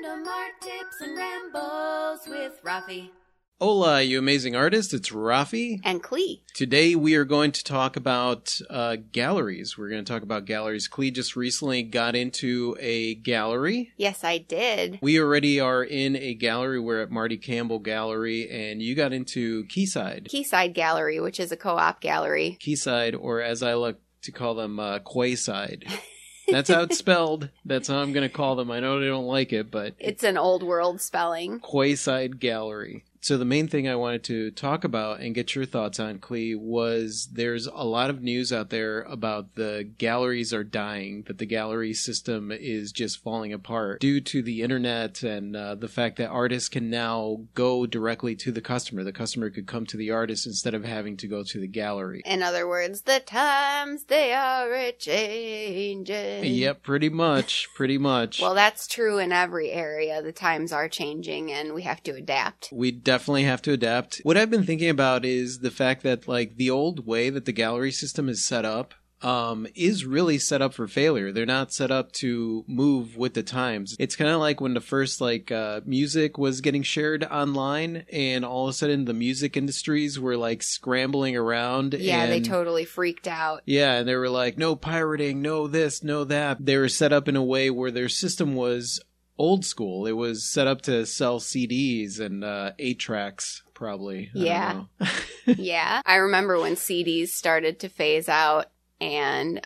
Random art tips and rambles with Rafi. Hola, you amazing artist. It's Rafi. And Klee. Today we are going to talk about galleries. We're going to talk about galleries. Klee just recently got into a gallery. Yes, I did. We already are in a gallery. We're at Marty Campbell Gallery, and you got into Quayside. Quayside Gallery, which is a co-op gallery. Quayside, or as I like to call them, Quayside. That's how it's spelled. That's how I'm going to call them. I know they don't like it, but... It's an old world spelling. Quayside Gallery. So the main thing I wanted to talk about and get your thoughts on, Klee, was there's a lot of news out there about the galleries are dying, that the gallery system is just falling apart due to the internet and the fact that artists can now go directly to the customer. The customer could come to the artist instead of having to go to the gallery. In other words, the times, they are a-changing. Yep, pretty much. Well, that's true in every area. The times are changing and we have to adapt. We definitely have to adapt. What I've been thinking about is the fact that like the old way that the gallery system is set up is really set up for failure. They're not set up to move with the times. It's kind of like when the first music was getting shared online and all of a sudden the music industries were like scrambling around. Yeah, they totally freaked out. Yeah, and they were like, no pirating, no this, no that. They were set up in a way where their system was old school. It was set up to sell CDs and 8-tracks, probably. Yeah. Yeah. I remember when CDs started to phase out and,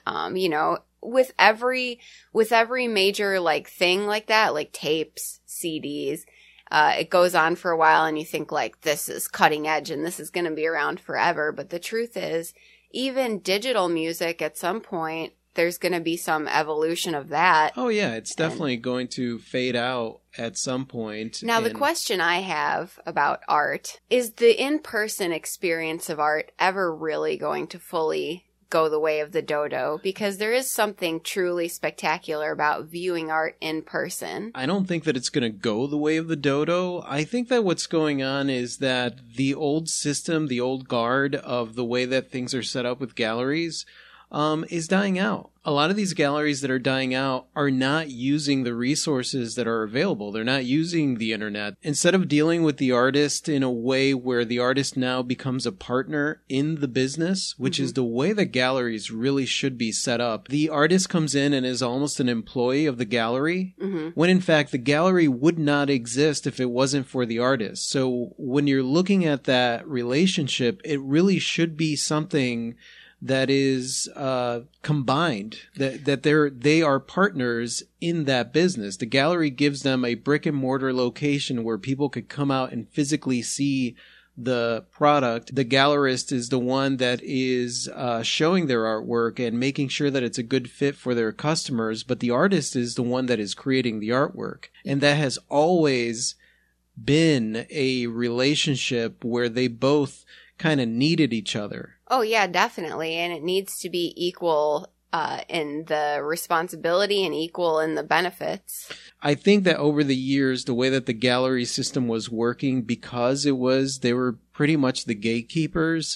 with every major like thing like that, like tapes, CDs, it goes on for a while and you think like this is cutting edge and this is going to be around forever. But the truth is, even digital music at some point, there's going to be some evolution of that. Oh, yeah. It's definitely going to fade out at some point. Now, the question I have about art is the in-person experience of art ever really going to fully go the way of the dodo? Because there is something truly spectacular about viewing art in person. I don't think that it's going to go the way of the dodo. I think that what's going on is that the old system, the old guard of the way that things are set up with galleries is dying out. A lot of these galleries that are dying out are not using the resources that are available. They're not using the internet. Instead of dealing with the artist in a way where the artist now becomes a partner in the business, which is the way that galleries really should be set up, the artist comes in and is almost an employee of the gallery, when in fact the gallery would not exist if it wasn't for the artist. So when you're looking at that relationship, it really should be something that is combined, that they are partners in that business. The gallery gives them a brick and mortar location where people could come out and physically see the product. The gallerist is the one that is showing their artwork and making sure that it's a good fit for their customers, but the artist is the one that is creating the artwork. And that has always been a relationship where they both kind of needed each other. Oh, yeah, definitely. And it needs to be equal in the responsibility and equal in the benefits. I think that over the years, the way that the gallery system was working, because they were pretty much the gatekeepers,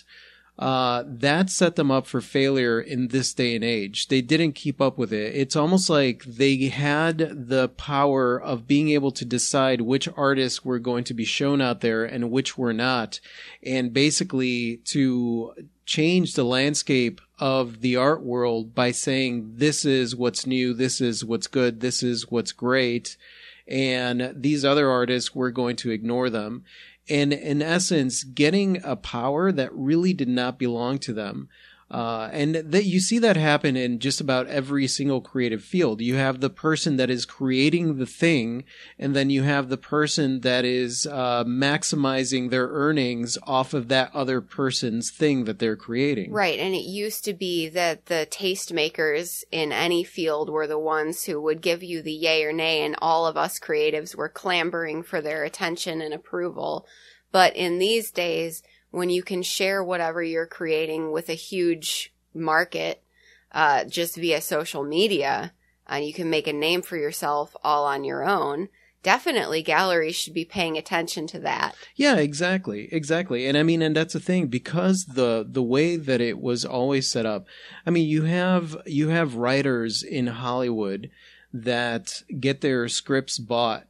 that set them up for failure in this day and age. They didn't keep up with it. It's almost like they had the power of being able to decide which artists were going to be shown out there and which were not, and basically to change the landscape of the art world by saying this is what's new, this is what's good, this is what's great, and these other artists, we're going to ignore them. And in essence, getting a power that really did not belong to them. And that you see that happen in just about every single creative field. You have the person that is creating the thing, and then you have the person that is maximizing their earnings off of that other person's thing that they're creating. Right, and it used to be that the tastemakers in any field were the ones who would give you the yay or nay, and all of us creatives were clamoring for their attention and approval. But in these days, when you can share whatever you're creating with a huge market just via social media, and you can make a name for yourself all on your own, definitely galleries should be paying attention to that. Yeah, exactly. And I mean, and that's the thing, because the way that it was always set up. I mean, you have writers in Hollywood that get their scripts bought,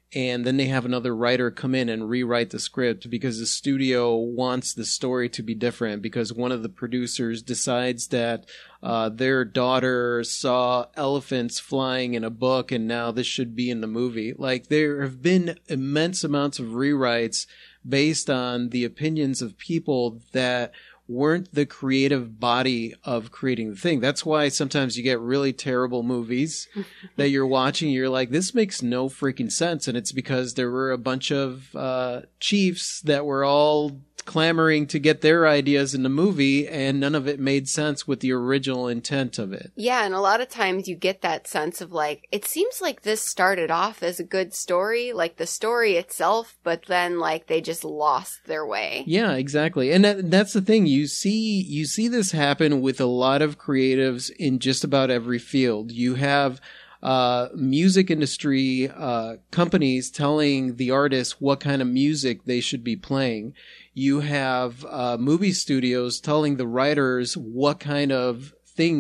and then they have another writer come in and rewrite the script because the studio wants the story to be different, because one of the producers decides that their daughter saw elephants flying in a book and now this should be in the movie. Like, there have been immense amounts of rewrites based on the opinions of people that weren't the creative body of creating the thing. That's why sometimes you get really terrible movies that you're watching. You're like, this makes no freaking sense. And it's because there were a bunch of chiefs that were all clamoring to get their ideas in the movie, and none of it made sense with the original intent of it. Yeah, and a lot of times you get that sense of like, it seems like this started off as a good story, like the story itself, but then like they just lost their way. Yeah, exactly. And that's the thing. You see this happen with a lot of creatives in just about every field. You have music industry companies telling the artists what kind of music they should be playing. You have movie studios telling the writers what kind of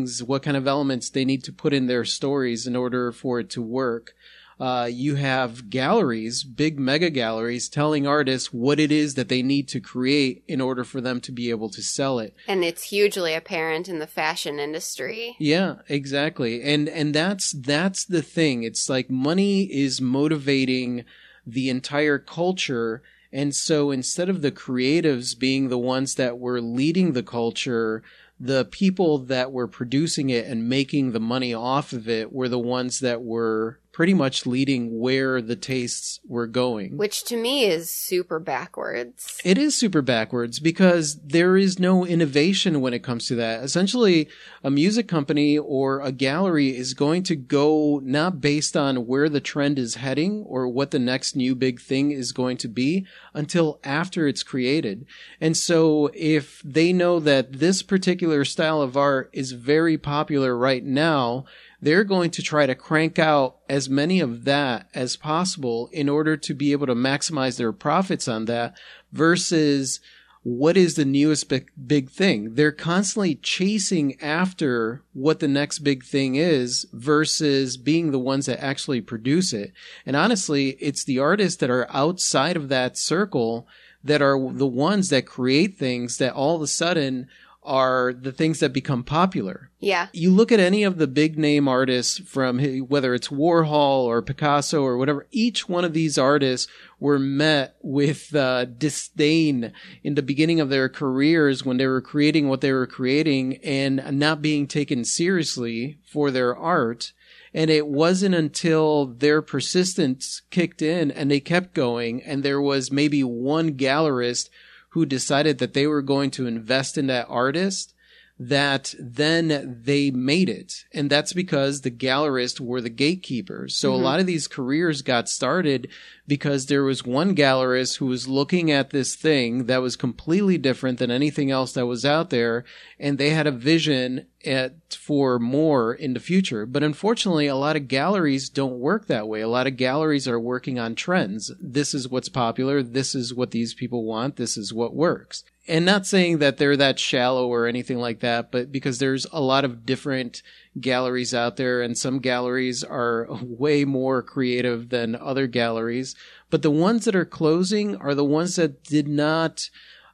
elements they need to put in their stories in order for it to work. You have galleries, big mega galleries, telling artists what it is that they need to create in order for them to be able to sell it. And it's hugely apparent in the fashion industry. Yeah, exactly. And that's the thing. It's like money is motivating the entire culture. And so instead of the creatives being the ones that were leading the culture, the people that were producing it and making the money off of it were the ones that were pretty much leading where the tastes were going. Which to me is super backwards. It is super backwards because there is no innovation when it comes to that. Essentially, a music company or a gallery is going to go not based on where the trend is heading or what the next new big thing is going to be until after it's created. And so if they know that this particular style of art is very popular right now, they're going to try to crank out as many of that as possible in order to be able to maximize their profits on that versus what is the newest big thing. They're constantly chasing after what the next big thing is versus being the ones that actually produce it. And honestly, it's the artists that are outside of that circle that are the ones that create things that all of a sudden are the things that become popular. Yeah. You look at any of the big name artists from whether it's Warhol or Picasso or whatever, each one of these artists were met with disdain in the beginning of their careers when they were creating what they were creating and not being taken seriously for their art. And it wasn't until their persistence kicked in and they kept going and there was maybe one gallerist who decided that they were going to invest in that artist, that then they made it. And that's because the gallerists were the gatekeepers. So a lot of these careers got started because there was one gallerist who was looking at this thing that was completely different than anything else that was out there, and they had a vision for more in the future. But unfortunately, a lot of galleries don't work that way. A lot of galleries are working on trends. This is what's popular. This is what these people want. This is what works. And not saying that they're that shallow or anything like that, but because there's a lot of different galleries out there, and some galleries are way more creative than other galleries. But the ones that are closing are the ones that did not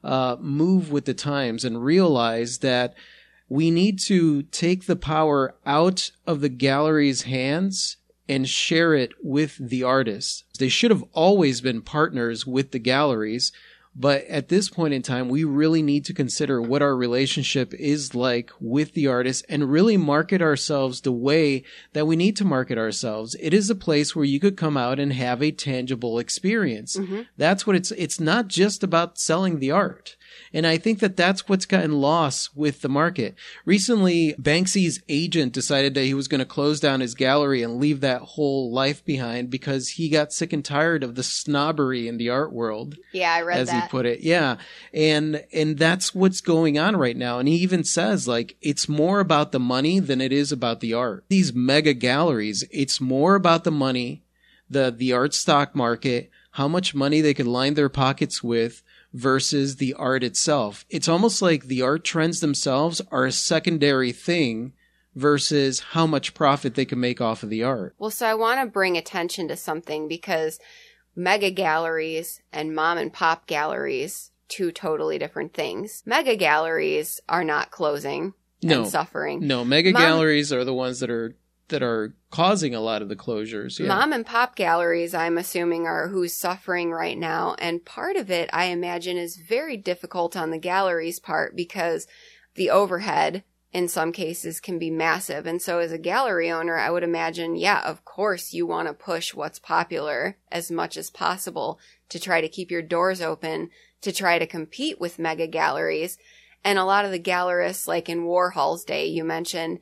move with the times and realize that we need to take the power out of the gallery's hands and share it with the artists. They should have always been partners with the galleries. But at this point in time, we really need to consider what our relationship is like with the artists and really market ourselves the way that we need to market ourselves. It is a place where you could come out and have a tangible experience. That's what it's not just about selling the art. And I think that that's what's gotten lost with the market. Recently, Banksy's agent decided that he was going to close down his gallery and leave that whole life behind because he got sick and tired of the snobbery in the art world. Yeah, I read that. As he put it. Yeah. And that's what's going on right now. And he even says, like, it's more about the money than it is about the art. These mega galleries, it's more about the money, the art stock market, how much money they could line their pockets with, versus the art itself. It's almost like the art trends themselves are a secondary thing versus how much profit they can make off of the art. Well, so I want to bring attention to something because mega galleries and mom and pop galleries, two totally different things. Mega galleries are not closing and suffering. No, mega galleries are the ones that are causing a lot of the closures. Yeah. Mom and pop galleries, I'm assuming, are who's suffering right now. And part of it, I imagine, is very difficult on the galleries' part because the overhead in some cases can be massive. And so as a gallery owner, I would imagine, yeah, of course you want to push what's popular as much as possible to try to keep your doors open, to try to compete with mega galleries. And a lot of the gallerists, like in Warhol's day, you mentioned,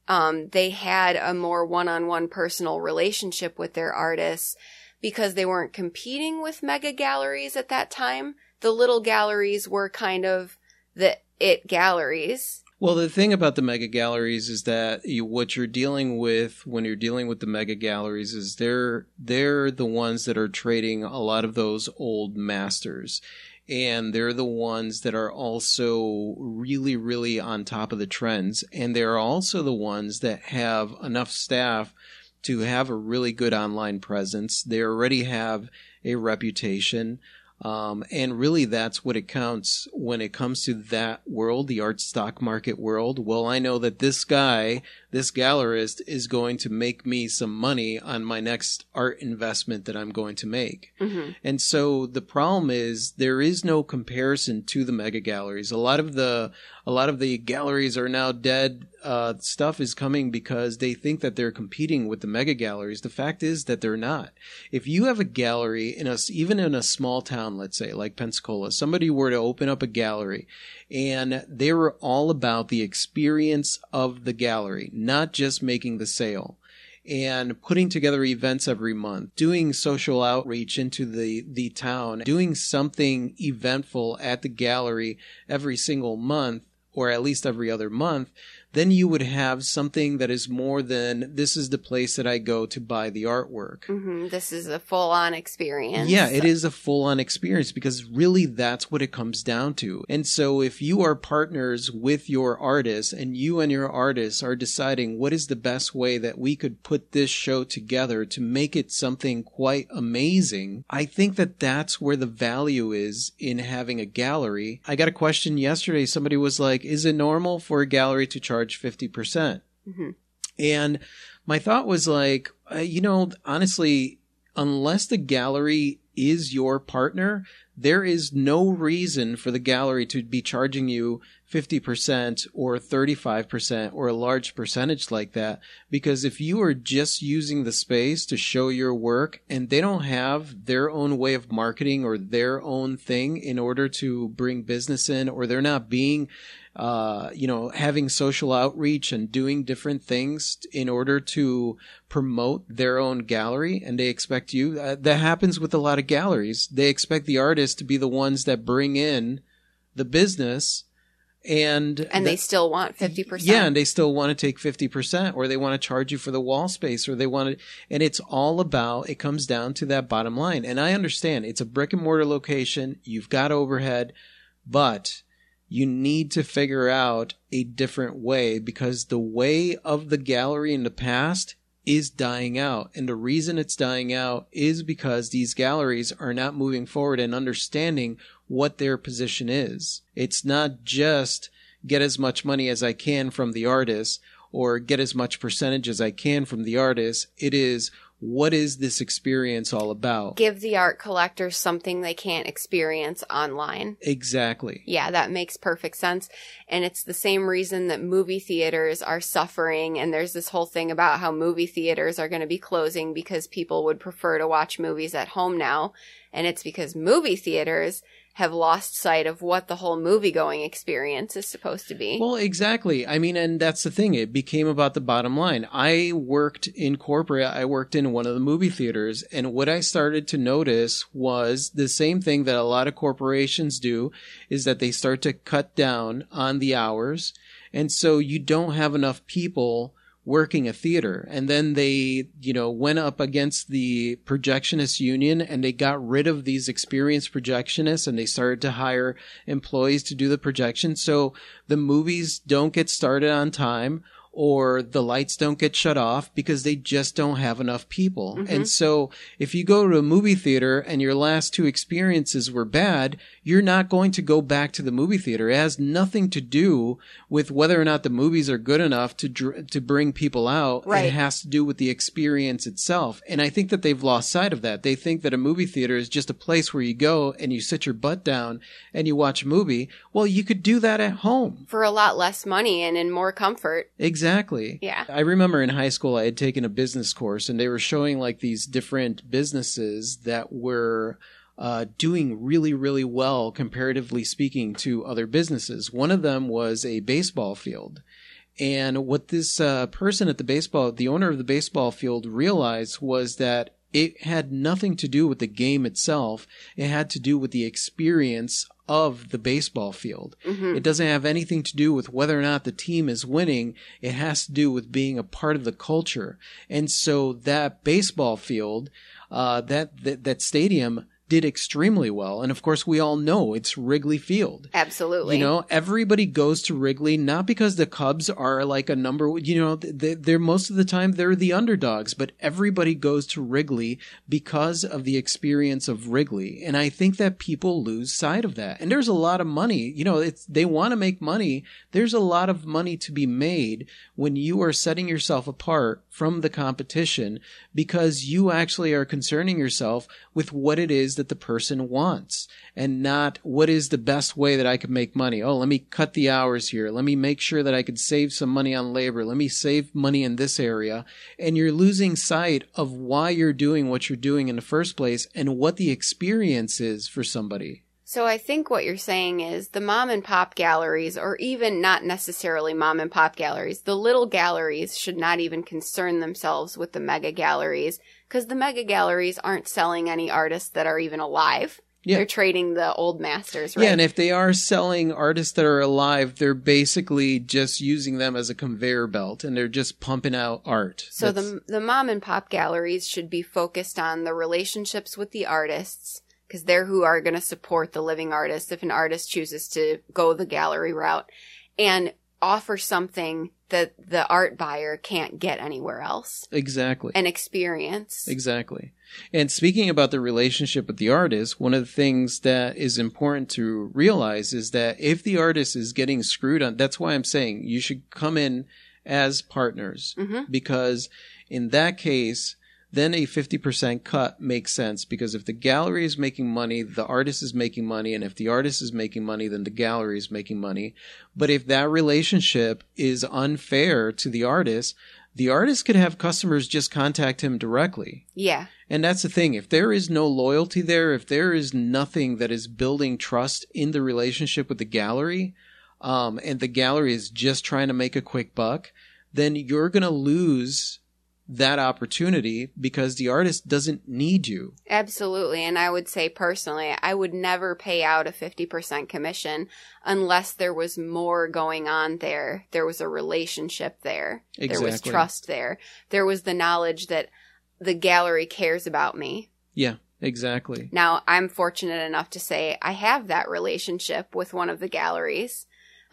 they had a more one-on-one personal relationship with their artists because they weren't competing with mega galleries at that time. The little galleries were kind of the it galleries. Well, the thing about the mega galleries is that what you're dealing with when you're dealing with the mega galleries is they're the ones that are trading a lot of those old masters. And they're the ones that are also really, really on top of the trends. And they're also the ones that have enough staff to have a really good online presence. They already have a reputation. And really that's what it counts when it comes to that world, the art stock market world. Well, I know that this guy, this gallerist, is going to make me some money on my next art investment that I'm going to make. Mm-hmm. And so the problem is there is no comparison to the mega galleries. A lot of the galleries are now dead. Stuff is coming because they think that they're competing with the mega galleries. The fact is that they're not. If you have a gallery even in a small town, let's say like Pensacola, somebody were to open up a gallery and they were all about the experience of the gallery, not just making the sale, and putting together events every month, doing social outreach into the town, doing something eventful at the gallery every single month, or at least every other month, then you would have something that is more than, this is the place that I go to buy the artwork. Mm-hmm. This is a full-on experience. Yeah, it is a full-on experience because really that's what it comes down to. And so if you are partners with your artists and you and your artists are deciding what is the best way that we could put this show together to make it something quite amazing, I think that that's where the value is in having a gallery. I got a question yesterday. Somebody was like, is it normal for a gallery to charge 50%? Mm-hmm. And my thought was like, honestly, unless the gallery is your partner, there is no reason for the gallery to be charging you 50% or 35% or a large percentage like that. Because if you are just using the space to show your work and they don't have their own way of marketing or their own thing in order to bring business in, or they're not being having social outreach and doing different things in order to promote their own gallery, and they expect you, that happens with a lot of galleries. They expect the artists to be the ones that bring in the business, and they still want 50%. Yeah, and they still want to take 50%, or they want to charge you for the wall space, or they want to, and it's all about, it comes down to that bottom line. And I understand it's a brick and mortar location, you've got overhead, but you need to figure out a different way, because the way of the gallery in the past is dying out. And the reason it's dying out is because these galleries are not moving forward and understanding what their position is. It's not just get as much money as I can from the artist or get as much percentage as I can from the artist. It is, what is this experience all about? Give the art collectors something they can't experience online. Exactly. Yeah, that makes perfect sense. And it's the same reason that movie theaters are suffering. And there's this whole thing about how movie theaters are going to be closing because people would prefer to watch movies at home now. And it's because movie theaters have lost sight of what the whole movie-going experience is supposed to be. Well, exactly. I mean, and that's the thing. It became about the bottom line. I worked in corporate. I worked in one of the movie theaters. And what I started to notice was the same thing that a lot of corporations do, is that they start to cut down on the hours. And so you don't have enough people working a theater. And then they, went up against the projectionist union and they got rid of these experienced projectionists and they started to hire employees to do the projection. So the movies don't get started on time, or the lights don't get shut off because they just don't have enough people. And so if you go to a movie theater and your last two experiences were bad, you're not going to go back to the movie theater. It has nothing to do with whether or not the movies are good enough to bring people out. Right. It has to do with the experience itself. And I think that they've lost sight of that. They think that a movie theater is just a place where you go and you sit your butt down and you watch a movie. Well, you could do that at home. For a lot less money and in more comfort. Exactly. Yeah. I remember in high school I had taken a business course and they were showing like these different businesses that were doing really, really well, comparatively speaking, to other businesses. One of them was a baseball field. And what this person at the owner of the baseball field realized was that it had nothing to do with the game itself. It had to do with the experience of the baseball field. It doesn't have anything to do with whether or not the team is winning. It has to do with being a part of the culture. And so that baseball field, that stadium did extremely well. And of course, we all know it's Wrigley Field. Absolutely. You know, everybody goes to Wrigley, not because the Cubs are like a number, you know, they're most of the time they're the underdogs, but everybody goes to Wrigley because of the experience of Wrigley. And I think that people lose sight of that. And there's a lot of money, you know, they want to make money. There's a lot of money to be made when you are setting yourself apart from the competition because you actually are concerning yourself with what it is that the person wants and not what is the best way that I can make money. Oh, let me cut the hours here. Let me make sure that I could save some money on labor. Let me save money in this area. And you're losing sight of why you're doing what you're doing in the first place and what the experience is for somebody. So I think what you're saying is the mom and pop galleries, or even not necessarily mom and pop galleries, the little galleries should not even concern themselves with the mega galleries because the mega galleries aren't selling any artists that are even alive. Yeah. They're trading the old masters, right? Yeah, and if they are selling artists that are alive, they're basically just using them as a conveyor belt and they're just pumping out art. So the mom and pop galleries should be focused on the relationships with the artists, because they're who are going to support the living artist if an artist chooses to go the gallery route, and offer something that the art buyer can't get anywhere else. Exactly. An experience. Exactly. And speaking about the relationship with the artist, one of the things that is important to realize is that if the artist is getting screwed on, that's why I'm saying you should come in as partners, because in that case, then a 50% cut makes sense, because if the gallery is making money, the artist is making money, and if the artist is making money, then the gallery is making money. But if that relationship is unfair to the artist could have customers just contact him directly. Yeah. And that's the thing. If there is no loyalty there, if there is nothing that is building trust in the relationship with the gallery, and the gallery is just trying to make a quick buck, then you're going to lose that opportunity because the artist doesn't need you. Absolutely. And I would say personally, I would never pay out a 50% commission unless there was more going on there. There was a relationship there. Exactly. There was trust there. There was the knowledge that the gallery cares about me. Yeah, exactly. Now, I'm fortunate enough to say I have that relationship with one of the galleries.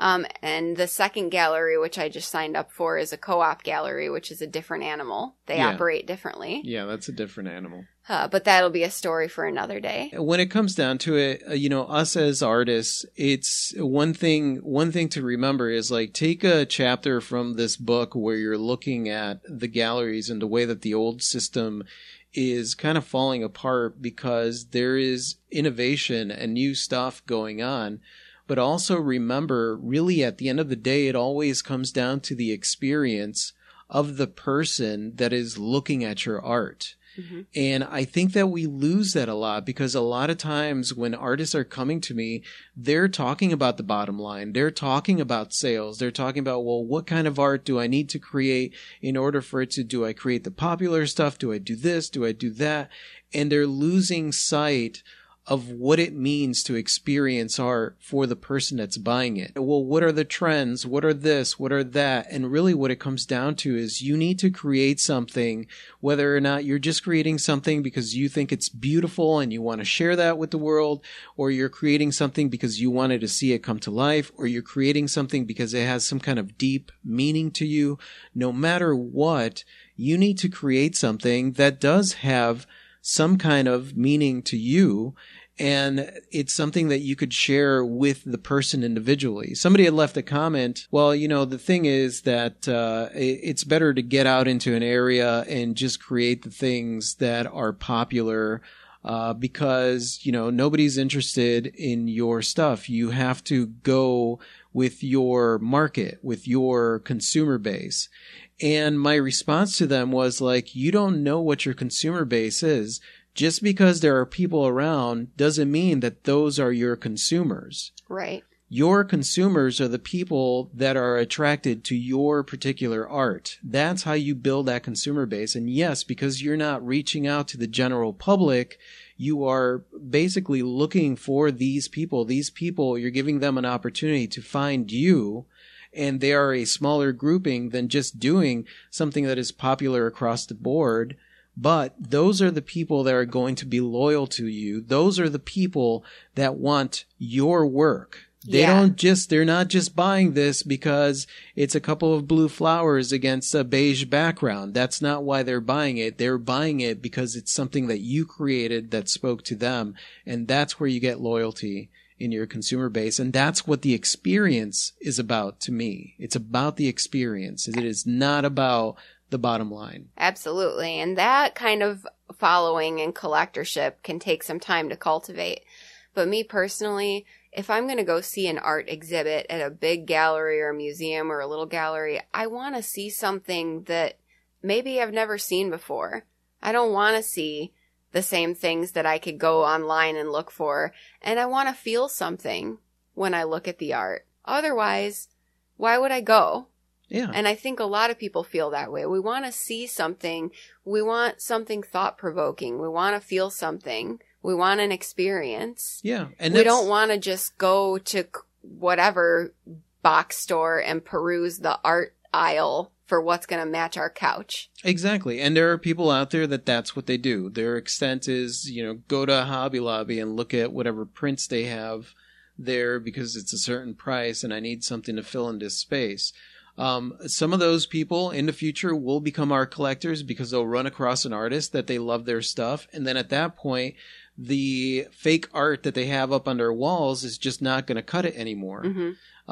And the second gallery, which I just signed up for, is a co-op gallery, which is a different animal. They operate differently. Yeah, that's a different animal. But that'll be a story for another day. When it comes down to it, us as artists, it's one thing to remember is like take a chapter from this book where you're looking at the galleries and the way that the old system is kind of falling apart because there is innovation and new stuff going on. But also remember, really at the end of the day, it always comes down to the experience of the person that is looking at your art. Mm-hmm. And I think that we lose that a lot because a lot of times when artists are coming to me, they're talking about the bottom line. They're talking about sales. They're talking about, well, what kind of art do I need to create in order for it to, do I create the popular stuff? Do I do this? Do I do that? And they're losing sight of what it means to experience art for the person that's buying it. Well, what are the trends? What are this? What are that? And really what it comes down to is you need to create something, whether or not you're just creating something because you think it's beautiful and you want to share that with the world, or you're creating something because you wanted to see it come to life, or you're creating something because it has some kind of deep meaning to you. No matter what, you need to create something that does have some kind of meaning to you, and it's something that you could share with the person individually. Somebody had left a comment, well, the thing is that it's better to get out into an area and just create the things that are popular because, nobody's interested in your stuff. You have to go with your market, with your consumer base. And my response to them was like, you don't know what your consumer base is. Just because there are people around doesn't mean that those are your consumers. Right. Your consumers are the people that are attracted to your particular art. That's how you build that consumer base. And yes, because you're not reaching out to the general public, you are basically looking for these people. These people, you're giving them an opportunity to find you. And they are a smaller grouping than just doing something that is popular across the board. But those are the people that are going to be loyal to you. Those are the people that want your work. They're not just buying this because it's a couple of blue flowers against a beige background. That's not why they're buying it. They're buying it because it's something that you created that spoke to them. And that's where you get loyalty in your consumer base. And that's what the experience is about to me. It's about the experience. It is not about the bottom line. Absolutely. And that kind of following and collectorship can take some time to cultivate. But me personally, if I'm going to go see an art exhibit at a big gallery or a museum or a little gallery, I want to see something that maybe I've never seen before. I don't want to see the same things that I could go online and look for. And I want to feel something when I look at the art. Otherwise, why would I go? Yeah. And I think a lot of people feel that way. We want to see something. We want something thought-provoking. We want to feel something. We want an experience. Yeah. And we don't want to just go to whatever box store and peruse the art aisle for what's going to match our couch. Exactly. And there are people out there that's what they do. Their extent is, go to Hobby Lobby and look at whatever prints they have there because it's a certain price and I need something to fill in this space. Some of those people in the future will become art collectors because they'll run across an artist that they love their stuff. And then at that point, the fake art that they have up on their walls is just not going to cut it anymore. Mm-hmm.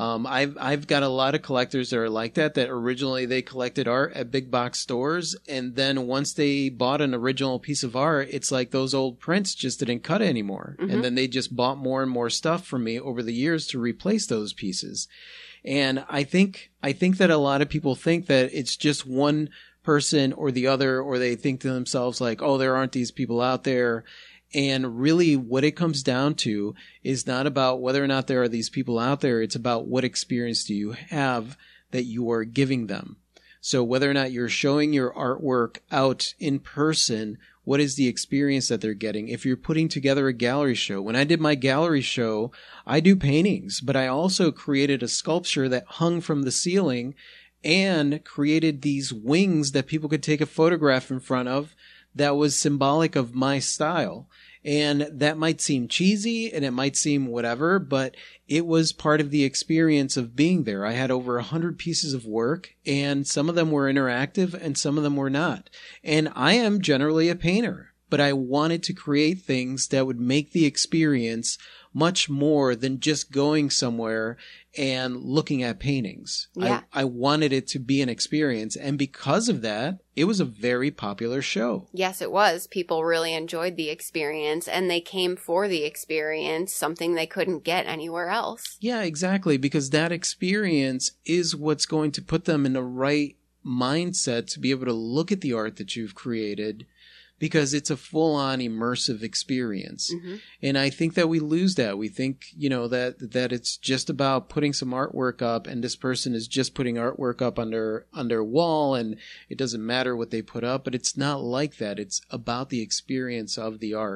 I've got a lot of collectors that are like that originally they collected art at big box stores. And then once they bought an original piece of art, it's like those old prints just didn't cut it anymore. Mm-hmm. And then they just bought more and more stuff from me over the years to replace those pieces. And I think that a lot of people think that it's just one person or the other, or they think to themselves like, oh, there aren't these people out there. And really what it comes down to is not about whether or not there are these people out there. It's about what experience do you have that you are giving them. So whether or not you're showing your artwork out in person, what is the experience that they're getting? If you're putting together a gallery show, when I did my gallery show, I do paintings, but I also created a sculpture that hung from the ceiling and created these wings that people could take a photograph in front of that was symbolic of my style. And that might seem cheesy and it might seem whatever, but it was part of the experience of being there. I had over 100 pieces of work and some of them were interactive and some of them were not. And I am generally a painter, but I wanted to create things that would make the experience much more than just going somewhere and looking at paintings. Yeah. I wanted it to be an experience. And because of that, it was a very popular show. Yes, it was. People really enjoyed the experience and they came for the experience, something they couldn't get anywhere else. Yeah, exactly. Because that experience is what's going to put them in the right mindset to be able to look at the art that you've created, because it's a full-on immersive experience. Mm-hmm. And I think that we lose that. We think, that it's just about putting some artwork up and this person is just putting artwork up on their wall and it doesn't matter what they put up, but it's not like that. It's about the experience of the art.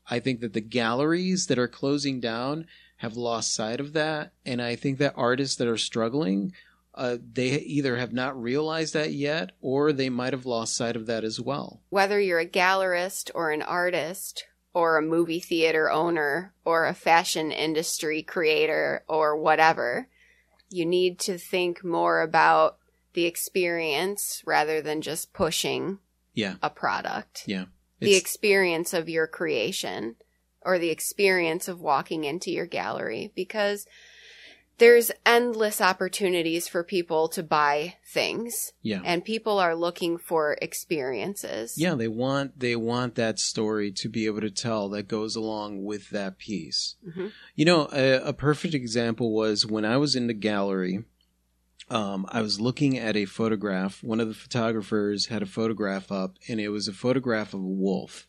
I think that the galleries that are closing down have lost sight of that. And I think that artists that are struggling, they either have not realized that yet, or they might have lost sight of that as well. Whether you're a gallerist or an artist or a movie theater owner or a fashion industry creator or whatever, you need to think more about the experience rather than just pushing a product. Yeah. The experience of your creation or the experience of walking into your gallery, because there's endless opportunities for people to buy things. Yeah. And people are looking for experiences. Yeah, they want that story to be able to tell that goes along with that piece. Mm-hmm. You know, a perfect example was when I was in the gallery, I was looking at a photograph. One of the photographers had a photograph up, and it was a photograph of a wolf.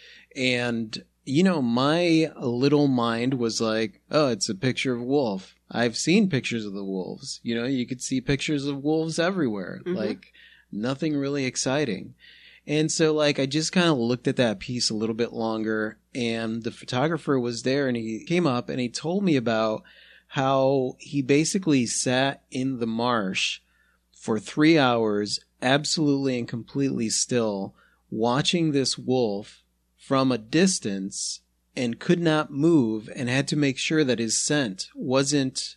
And, you know, my little mind was like, oh, it's a picture of a wolf. I've seen pictures of the wolves. You know, you could see pictures of wolves everywhere. Mm-hmm. Like, nothing really exciting. And so, like, I just kind of looked at that piece a little bit longer, and the photographer was there, and he came up and he told me about how he basically sat in the marsh for 3 hours, absolutely and completely still, watching this wolf from a distance and could not move, and had to make sure that his scent wasn't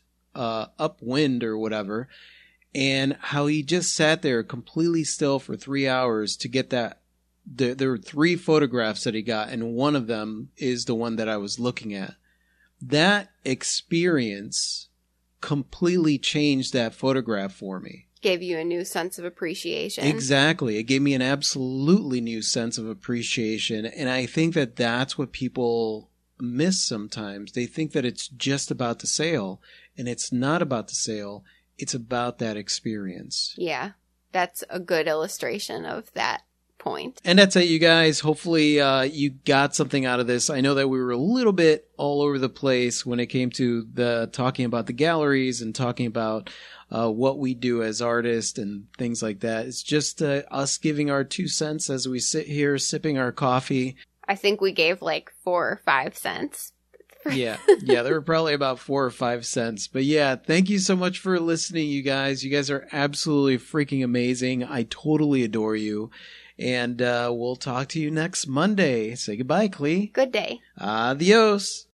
upwind or whatever, and how he just sat there completely still for 3 hours to get that. There were 3 photographs that he got, and one of them is the one that I was looking at. That experience completely changed that photograph for me. Gave you a new sense of appreciation. Exactly. It gave me an absolutely new sense of appreciation. And I think that that's what people miss sometimes. They think that it's just about the sale, and it's not about the sale. It's about that experience. Yeah, that's a good illustration of that point. And that's it, you guys. Hopefully you got something out of this. I know that we were a little bit all over the place when it came to the talking about the galleries and talking about what we do as artists and things like that. It's just us giving our 2 cents as we sit here sipping our coffee. I think we gave like 4 or 5 cents. Yeah, there were probably about 4 or 5 cents. But yeah, thank you so much for listening, you guys. You guys are absolutely freaking amazing. I totally adore you. And we'll talk to you next Monday. Say goodbye, Clee. Good day. Adios.